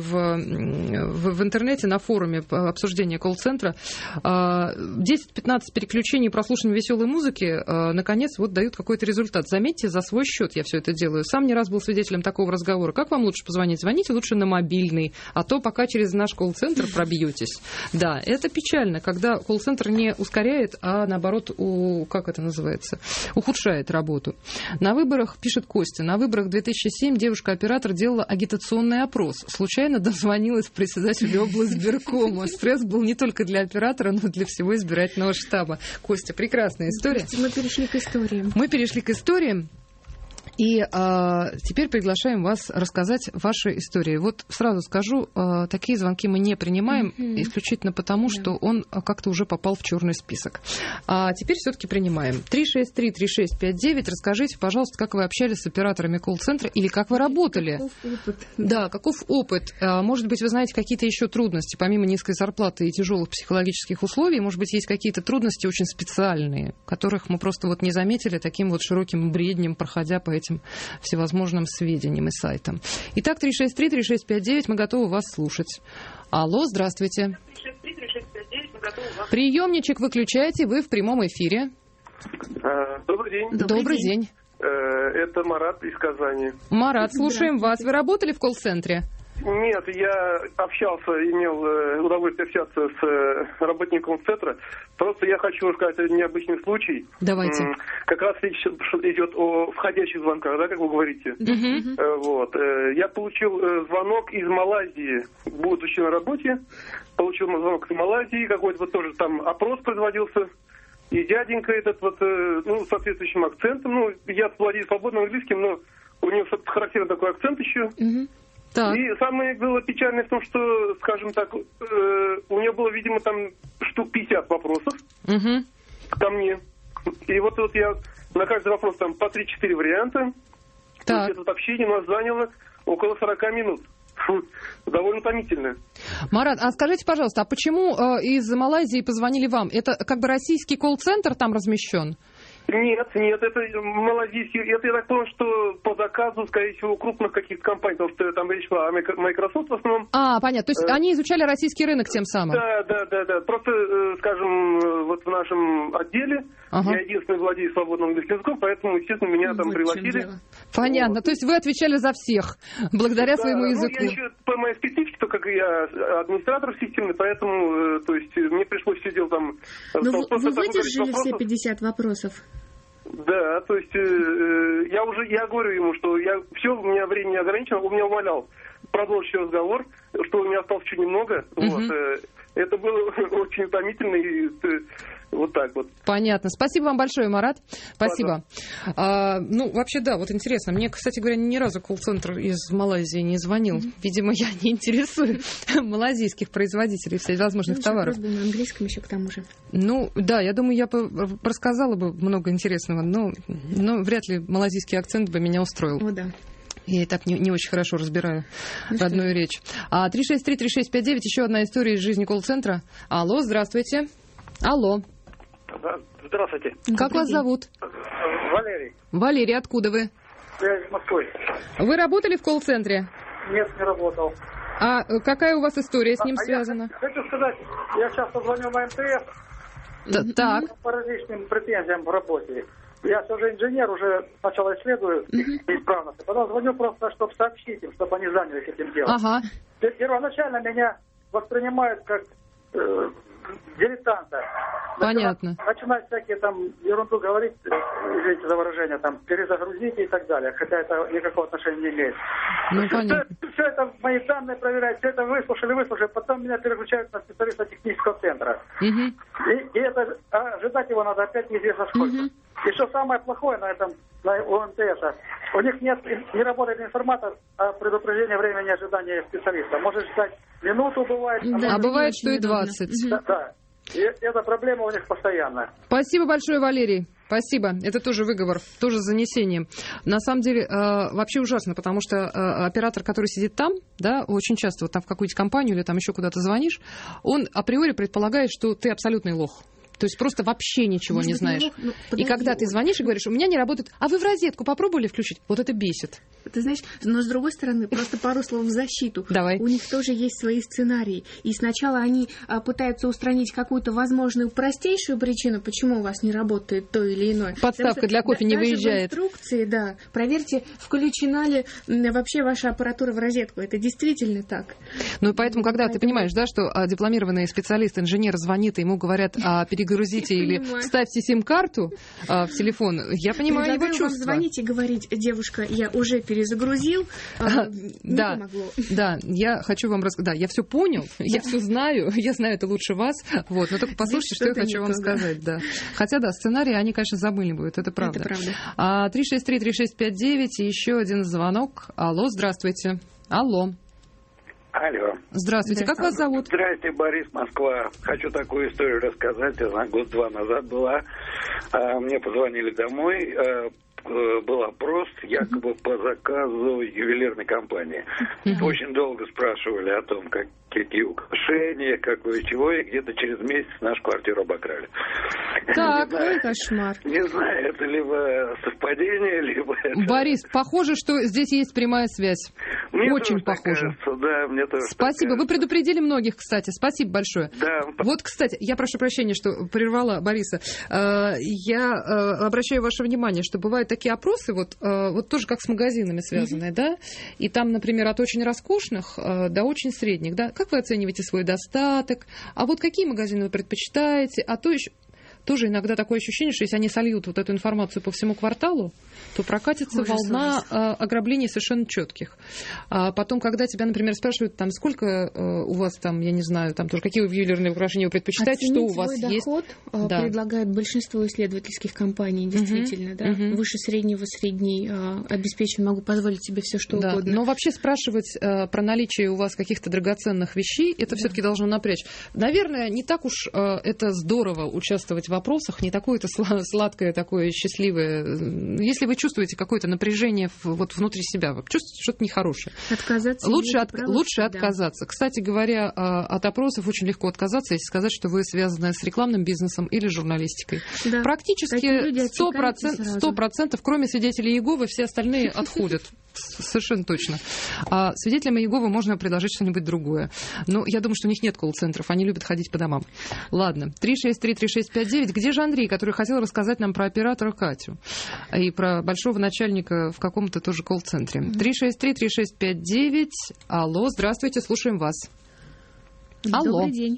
в интернете, на форуме обсуждения колл-центра. 10-15 переключений и прослушивания веселой музыки, наконец, вот дают какой-то результат. Заметьте, за свой счет я все это делаю. Сам не раз был свидетелем такого разговора. Как вам лучше позвонить? Звоните лучше на мобильный, а то пока через наш колл-центр пробьетесь. Да, это печально, когда колл-центр не ускоряет, а наоборот, ухудшает работу. На выборах, пишет Костя, на выборах 2007 девушка-оператор делала агитационный опрос. Случайно дозвонилась председателю облсбиркома. Стресс был не только для оператора, но и для всего избирательного штаба. Костя, прекрасная история.
Мы перешли к
истории. И теперь приглашаем вас рассказать ваши истории. Вот сразу скажу, такие звонки мы не принимаем, исключительно потому, что он как-то уже попал в черный список. А теперь все-таки принимаем. 363-3659. Расскажите, пожалуйста, как вы общались с операторами колл-центра или как вы работали?
Каков опыт?
Да, каков опыт? Может быть, вы знаете какие-то еще трудности, помимо низкой зарплаты и тяжелых психологических условий, может быть, есть какие-то трудности очень специальные, которых мы просто вот не заметили таким вот широким бреднем, проходя по этим всевозможным сведениям и сайтам. Итак, 363-3659, мы готовы вас слушать. Алло, здравствуйте. Приемничек выключайте, вы в прямом эфире.
Добрый день.
Добрый день.
Это Марат из Казани.
Марат, слушаем вас. Вы работали в колл-центре?
Нет, я имел удовольствие общаться с работником центра. Просто я хочу рассказать один необычный случай.
Давайте.
Как раз речь идет о входящих звонках, да, как вы говорите. Вот. Я получил звонок из Малайзии, будучи на работе. Получил звонок из Малайзии, какой-то вот тоже там опрос производился. И дяденька этот вот, с соответствующим акцентом. Я владею свободным английским, но у него характерный такой акцент еще.
Так.
И самое было печальное в том, что, скажем так, у него было, видимо, там штук 50 вопросов ко мне. И вот я на каждый вопрос там по 3-4 варианта.
Так.
Это общение у нас заняло около 40 минут. Довольно томительно.
Марат, а скажите, пожалуйста, а почему из Малайзии позвонили вам? Это как бы российский колл-центр там размещен?
Нет, это малазийский. Это я так понял, что по заказу, скорее всего, крупных каких-то компаний, потому что там речь шла о Microsoft в основном.
Понятно. То есть они изучали российский рынок тем самым?
Да. Просто, скажем, вот в нашем отделе я единственный владею свободным английским языком, поэтому, естественно, меня там пригласили.
Понятно. То есть вы отвечали за всех, благодаря своему языку.
Я еще по моей специфике, так как я администратор системный, поэтому, то есть, мне пришлось все дело там...
Но вы выдержали все 50 вопросов?
Да, то есть я говорю ему, что у меня времени ограничено, он меня умолял продолжить разговор, что у меня осталось чуть немного. Вот, это было очень утомительно, и Вот так вот.
Понятно. Спасибо вам большое, Марат. Спасибо. Вообще, да, вот интересно. Мне, кстати говоря, ни разу колл-центр из Малайзии не звонил. Видимо, я не интересую малазийских производителей всевозможных товаров.
На английском еще к тому же.
Ну, да, я думаю, я рассказала бы много интересного, но вряд ли малазийский акцент бы меня устроил.
О, да.
Я и так не очень хорошо разбираю родную речь. 363-3659, еще одна история из жизни колл-центра. Алло, здравствуйте. Алло.
Здравствуйте.
Как вас зовут?
Валерий.
Валерий, откуда вы?
Я из Москвы.
Вы работали в колл-центре?
Нет, не работал.
А какая у вас история с ним связана?
Я хочу сказать, я часто звоню на МТС.
Так.
По различным претензиям в работе. Я уже инженер, уже сначала исследую неисправности. Потом звоню просто, чтобы сообщить им, чтобы они занялись этим делом.
Ага.
Первоначально меня воспринимают как дилетанта.
Понятно.
Начинают всякие там ерунду говорить, извините за выражение, там, перезагрузите и так далее, хотя это никакого отношения не имеет.
Ну, понятно.
Все это мои данные проверяют, все это выслушали, потом меня переключают на специалиста технического центра. И это ожидать его надо опять неизвестно сколько. И что самое плохое на этом, у МТС, у них не работает информатор о предупреждении времени ожидания специалиста. Может ждать минуту, бывает.
А бывает, что и 20.
Да. И эта проблема у них постоянно.
Спасибо большое, Валерий. Спасибо. Это тоже выговор, тоже занесение. На самом деле, вообще ужасно, потому что оператор, который сидит там, да, очень часто вот там в какую-нибудь компанию или там еще куда-то звонишь, он априори предполагает, что ты абсолютный лох. То есть просто вообще ничего не знаешь. И когда ты звонишь и говоришь, у меня не работает, а вы в розетку попробовали включить? Вот это бесит.
Ты знаешь, но с другой стороны, просто пару слов в защиту.
Давай.
У них тоже есть свои сценарии. И сначала они пытаются устранить какую-то возможную простейшую причину, почему у вас не работает то или иное.
Подставка для кофе не выезжает.
В инструкции, да. Проверьте, включена ли вообще ваша аппаратура в розетку. Это действительно так.
Ну и поэтому, когда ты понимаешь, да, что дипломированный специалист, инженер звонит, и ему говорят, перегрузите или вставьте сим-карту в телефон, я понимаю его чувства.
Вам звонить и говорить, девушка, я уже перезагрузил, не помогло. Да,
я хочу вам рассказать. Да, я все понял, я все знаю, я знаю это лучше вас. Вот, но только послушайте, что я хочу вам сказать. Да. Хотя, да, сценарии, они, конечно, замыливают, это правда.
Это правда.
363-3659 и еще один звонок. Алло, здравствуйте. Алло.
Алло.
Здравствуйте. Как вас зовут?
Здравствуйте, Борис, Москва. Хочу такую историю рассказать. Она год-два назад была. Мне позвонили домой. Был опрос, якобы по заказу ювелирной компании. Очень долго спрашивали о том, какие украшения, какое чего, и где-то через месяц нашу квартиру обокрали.
Так, ой, кошмар.
Не знаю, это либо совпадение, либо...
Борис, похоже, что здесь есть прямая связь.
Мне
очень похоже.
Кажется, да, мне тоже.
Спасибо. Вы предупредили многих, кстати. Спасибо большое.
Да.
Вот, кстати, я прошу прощения, что прервала Бориса. Я обращаю ваше внимание, что бывают такие опросы, вот тоже как с магазинами связанные, да? И там, например, от очень роскошных до очень средних, да? Как вы оцениваете свой достаток? А вот какие магазины вы предпочитаете? А то еще... Тоже иногда такое ощущение, что если они сольют вот эту информацию по всему кварталу, то прокатится волна ограблений совершенно четких. А потом, когда тебя, например, спрашивают, там, сколько у вас там, я не знаю, там тоже какие ювелирные украшения вы предпочитаете, что у вас есть.
Доход предлагает большинство исследовательских компаний, действительно, да. Выше среднего, средний обеспечен, могу позволить себе все, что угодно.
Но вообще спрашивать про наличие у вас каких-то драгоценных вещей, это все-таки должно напрячь. Наверное, не так уж это здорово участвовать в вопросах, не такое-то сладкое, такое счастливое. Если вы чувствуете какое-то напряжение вот внутри себя, вы чувствуете что-то нехорошее.
Отказаться.
Лучше отказаться. Кстати говоря, от опросов очень легко отказаться, если сказать, что вы связаны с рекламным бизнесом или журналистикой. Да. Практически 100%, кроме свидетелей Иеговы, все остальные отходят. Совершенно точно. А свидетелям Иеговы можно предложить что-нибудь другое. Но я думаю, что у них нет колл-центров, они любят ходить по домам. Ладно, 363-3659. Где же Андрей, который хотел рассказать нам про оператора Катю и про большого начальника в каком-то тоже колл-центре? 363-3659. Алло, здравствуйте, слушаем вас.
Алло. Добрый день.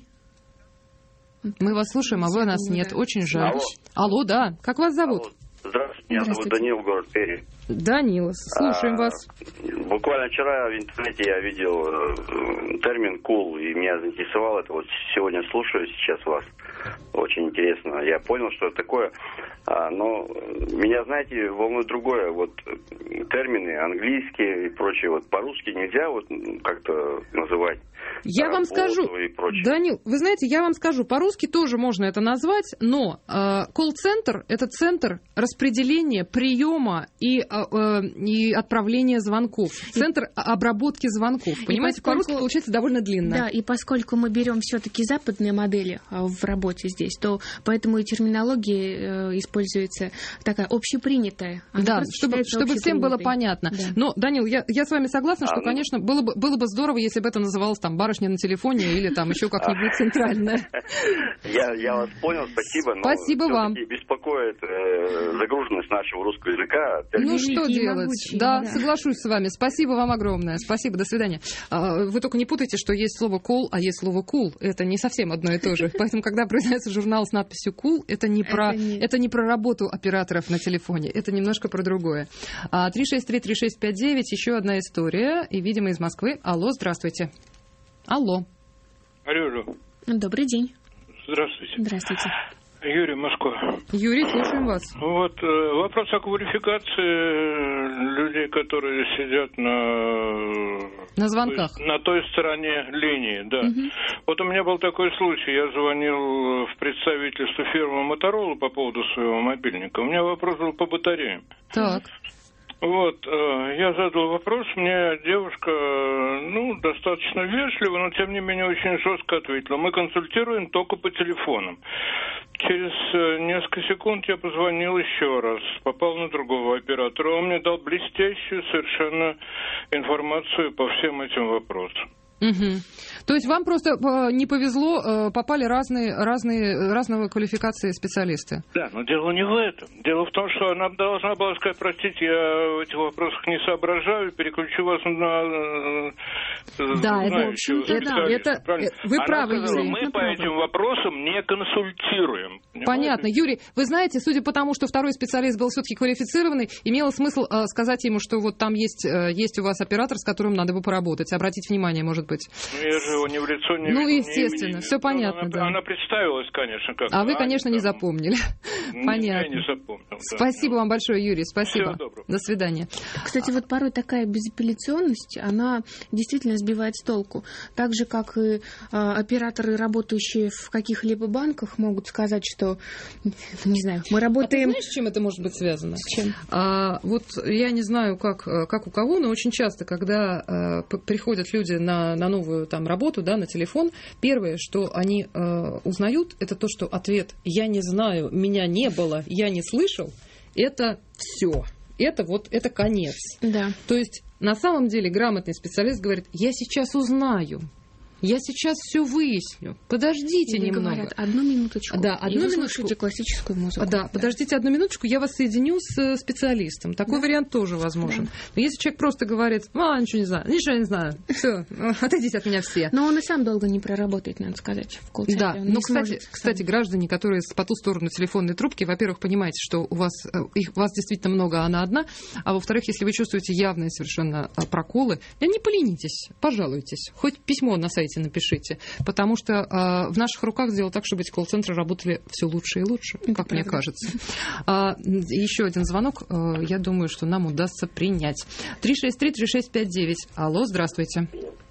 Мы вас слушаем, а вы нас нет. Очень жаль. Алло, да. Как вас зовут?
Здравствуйте, меня зовут Данил, город Пермь.
Данила, слушаем вас.
Буквально вчера в интернете я видел термин «кул», и меня заинтересовало это. Вот сегодня слушаю сейчас вас. Очень интересно. Я понял, что это такое. Но меня, знаете, волнует другое. Вот термины английские и прочее. Вот по-русски нельзя вот как-то называть.
Я вам скажу, Данил, вы знаете, я вам скажу, по-русски тоже можно это назвать, но колл-центр – это центр распределения, приема и отправления звонков, центр обработки звонков. Понимаете, по-русски получается довольно длинно.
Да, и поскольку мы берем все-таки западные модели в работе здесь, то поэтому и терминология используется такая общепринятая.
Да, чтобы всем было понятно. Да. Но, Данил, я с вами согласна, что, конечно, было бы здорово, если бы это называлось там барышня на телефоне или там еще как-нибудь центральная.
Я вас понял, спасибо.
Спасибо вам.
Беспокоит загруженность нашего русского языка.
Ну что делать? Да, соглашусь с вами. Спасибо вам огромное. Спасибо, до свидания. Вы только не путайте, что есть слово call, а есть слово cool. Это не совсем одно и то же. Поэтому, когда произносится журнал с надписью cool, это не про работу операторов на телефоне. Это немножко про другое. 363-3659, еще одна история. И, видимо, из Москвы. Алло, здравствуйте. Алло.
Алло.
Добрый день.
Здравствуйте.
Здравствуйте.
Юрий, Москва.
Юрий, слушаем вас.
Вот вопрос о квалификации людей, которые сидят
на звонках.
На той стороне линии, да. Угу. Вот у меня был такой случай. Я звонил в представительство фирмы Motorola по поводу своего мобильника. У меня вопрос был по батареям.
Так.
Вот, я задал вопрос, мне девушка, достаточно вежливо, но тем не менее очень жестко ответила. Мы консультируем только по телефонам. Через несколько секунд я позвонил еще раз, попал на другого оператора. Он мне дал блестящую совершенно информацию по всем этим вопросам.
Угу. То есть вам просто не повезло, попали разного квалификации специалисты?
Да, но дело не в этом. Дело в том, что она должна была сказать: простите, я в этих вопросах не соображаю, переключу вас на знающего специалиста.
Вы правы, Юрий.
Мы по этим вопросам не консультируем.
Понятно. Юрий, вы знаете, судя по тому, что второй специалист был все-таки квалифицированный, имело смысл сказать ему, что вот там есть у вас оператор, с которым надо бы поработать, обратить внимание, может быть.
Я же его ни в лицо не
видел. Естественно, все понятно, да.
Она представилась, конечно, как.
А вы, конечно, не запомнили. Понятно.
Я не запомнил.
Спасибо вам большое, Юрий, спасибо.
Всего доброго.
До свидания.
Кстати, вот порой такая безапелляционность, она действительно сбивает с толку. Так же, как и операторы, работающие в каких-либо банках, могут сказать, что, не знаю, мы работаем...
А ты знаешь, с чем это может быть связано?
С чем?
Вот я не знаю, как у кого, но очень часто, когда приходят люди на новую там работу, да, на телефон, первое, что они узнают, это то, что ответ «я не знаю, меня не было, я не слышал», это все. Это конец.
Да.
То есть на самом деле грамотный специалист говорит: я сейчас узнаю. Я сейчас все выясню. Подождите немного.
Говорят, одну минуточку.
Да, одну минуточку.
Классическую музыку.
Да, подождите одну минуточку, я вас соединю с специалистом. Такой вариант тоже возможен. Да. Но если человек просто говорит: ничего не знаю, все, отойдите от меня все.
Но он и сам долго не проработает, надо сказать, в колл-центре.
Да, но, кстати, граждане, которые по ту сторону телефонной трубки, во-первых, понимаете, что у вас действительно много, а она одна, а во-вторых, если вы чувствуете явные совершенно проколы, не поленитесь, пожалуйтесь, хоть письмо на сайте напишите, потому что в наших руках сделать так, чтобы эти колл-центры работали все лучше и лучше, как мне кажется. Еще один звонок, я думаю, что нам удастся принять. 363-3659. Алло, здравствуйте.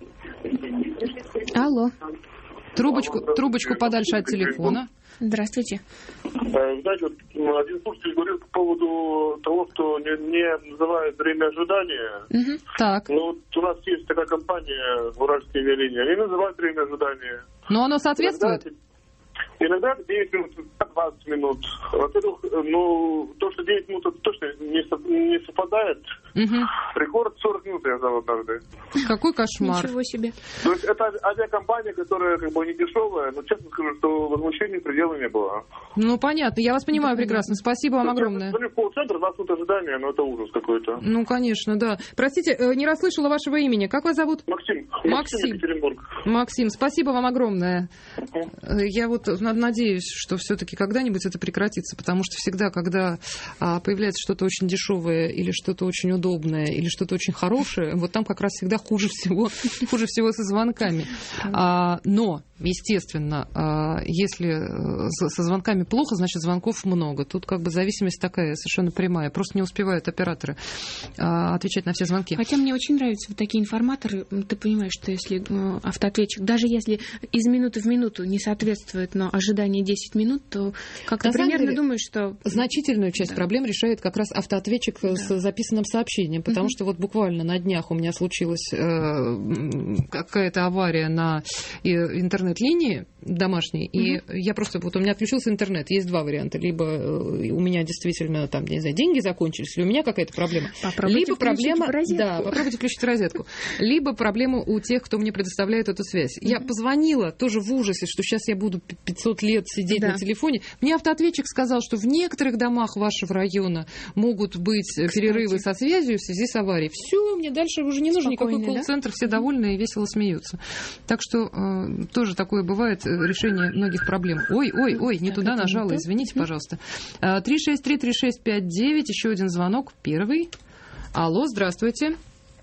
Алло.
Трубочку подальше от телефона.
Здравствуйте.
Знаете, один слушатель говорил по поводу того, что не называют время ожидания.
Угу. Так.
Ну, вот у нас есть такая компания «Уральские авиалинии», они называют время ожидания.
Но оно соответствует?
Иногда 9 минут, 20 минут. Во-первых, то, что 9 минут, это точно не совпадает.
Угу.
Рекорд 40 минут я взял однажды.
Какой кошмар.
Ничего себе.
То есть это авиакомпания, которая не дешевая, но честно скажу, что возмущений предела не было.
Ну, понятно. Я вас понимаю прекрасно. Спасибо вам огромное.
В колл-центр 20 минут ожидания, но это ужас какой-то.
Ну, конечно, да. Простите, не расслышала вашего имени. Как вас зовут?
Максим.
Максим.
Екатеринбург.
Максим, спасибо вам огромное. Я вот вот надеюсь, что все-таки когда-нибудь это прекратится, потому что всегда, когда появляется что-то очень дешевое или что-то очень удобное или что-то очень хорошее, вот там как раз всегда хуже всего со звонками. Но, естественно, если со звонками плохо, значит, звонков много. Тут как бы зависимость такая совершенно прямая. Просто не успевают операторы отвечать на все звонки.
Хотя мне очень нравятся вот такие информаторы. Ты понимаешь, что если автоответчик, даже если из минуты в минуту не соответствует, но ожидание 10 минут, то как-то примерно думаешь, что...
Значительную часть проблем решает как раз автоответчик с записанным сообщением, потому что вот буквально на днях у меня случилась какая-то авария на интернет-линии домашней, и я просто... Вот у меня отключился интернет. Есть два варианта. Либо у меня действительно там, не знаю, деньги закончились, или у меня какая-то проблема. Либо проблема... Да, попробуйте включить розетку. Либо проблема у тех, кто мне предоставляет эту связь. Я позвонила тоже в ужасе, что сейчас я буду 500 лет сидеть на телефоне. Мне автоответчик сказал, что в некоторых домах вашего района могут быть перерывы со связью в связи с аварией. Все, мне дальше уже не нужен никакой колл-центр, все довольны и весело смеются. Так что тоже такое бывает, решение многих проблем. Ой, не туда нажала, извините, пожалуйста. 363-3659, еще один звонок, первый. Алло, здравствуйте.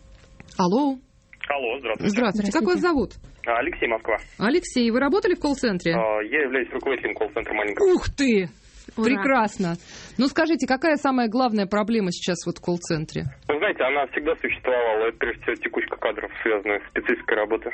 Алло, здравствуйте. Здравствуйте. Как вас зовут?
Алексей, Москва.
Алексей, вы работали в колл-центре?
Я являюсь руководителем колл-центра маленького.
Ух ты! Ура. Прекрасно. Ну, скажите, какая самая главная проблема сейчас вот в колл-центре?
Вы знаете, она всегда существовала. Это, прежде всего, текучка кадров, связанная с спецификой работы.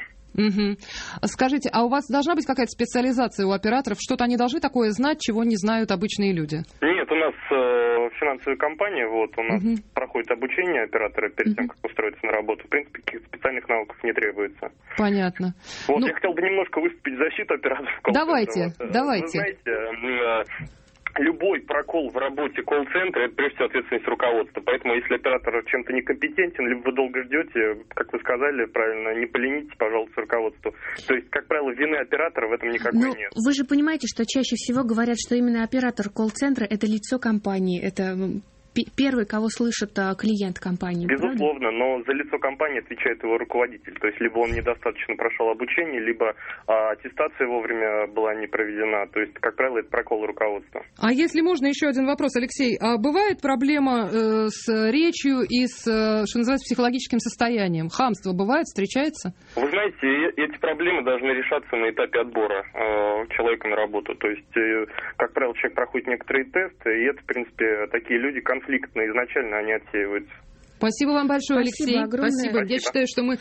Скажите, а у вас должна быть какая-то специализация у операторов? Что-то они должны такое знать, чего не знают обычные люди?
Нет, у нас финансовая компания, вот, у нас проходит обучение оператора перед тем, как устроиться на работу. В принципе, каких-то специальных навыков не требуется.
Понятно.
Вот, я хотел бы немножко выступить в защиту операторов колл-центра.
Давайте.
Вы знаете, любой прокол в работе колл-центра – это, прежде всего, ответственность руководства. Поэтому, если оператор чем-то некомпетентен, либо вы долго ждете, как вы сказали правильно, не поленитесь, пожалуйста, руководству. То есть, как правило, вины оператора в этом никакой нет.
Вы же понимаете, что чаще всего говорят, что именно оператор колл-центра – это лицо компании, это первый, кого слышит клиент компании.
Безусловно,
правда?
но за лицо компании отвечает его руководитель. То есть, либо он недостаточно прошел обучение, либо аттестация вовремя была не проведена. То есть, как правило, это прокол руководства.
А если можно, еще один вопрос, Алексей. А бывает проблема с речью и с, что называется, психологическим состоянием? Хамство бывает, встречается?
Вы знаете, эти проблемы должны решаться на этапе отбора человека на работу. То есть, как правило, человек проходит некоторые тесты, и это, в принципе, такие люди конфликтные изначально, они отсеиваются.
Спасибо вам большое,
Спасибо,
Алексей.
огромное.
Спасибо. Я считаю, что мы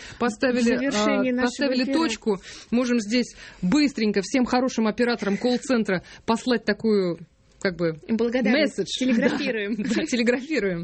поставили точку. Можем здесь быстренько всем хорошим операторам колл-центра послать такую, как бы, месседж.
Телеграфируем.
Да, телеграфируем.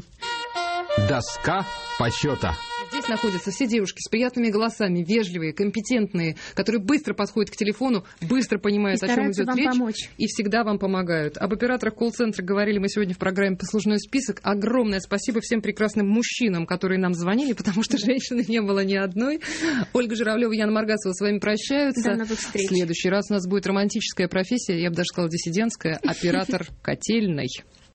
Доска почета.
Здесь находятся все девушки с приятными голосами, вежливые, компетентные, которые быстро подходят к телефону, быстро понимают, о чем идет речь,
помочь.
И всегда вам помогают. Об операторах колл-центра говорили мы сегодня в программе «Послужной список». Огромное спасибо всем прекрасным мужчинам, которые нам звонили, потому что женщины не было ни одной. Ольга Журавлева и Яна Маргасова с вами прощаются.
До новых встреч.
В следующий раз у нас будет романтическая профессия, я бы даже сказала диссидентская, оператор котельной.